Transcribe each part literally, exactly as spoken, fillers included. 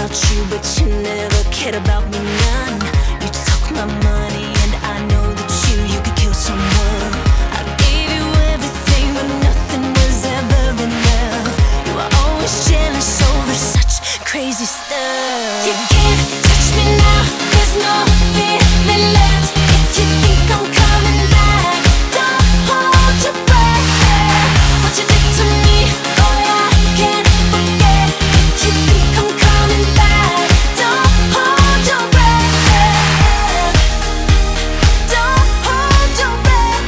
about you, but you never cared about me none. You took my money and I know that you, you could kill someone. I gave you everything, but nothing was ever enough. You were always jealous over such crazy stuff. You can't touch me now, there's no feeling left. If you think I'm coming back, don't hold your breath. What you did to me, boy, I can't forget. If you think I'm coming back, don't hold your breath. Don't hold your breath.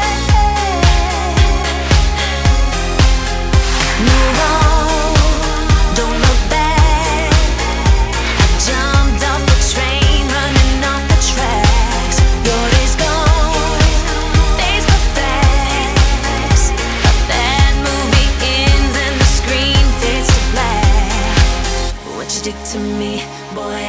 Move on, don't look back. I jumped off the train, running off the tracks. Your day's gone, face the facts. A bad movie ends and the screen fades to black. What you did to me, boy,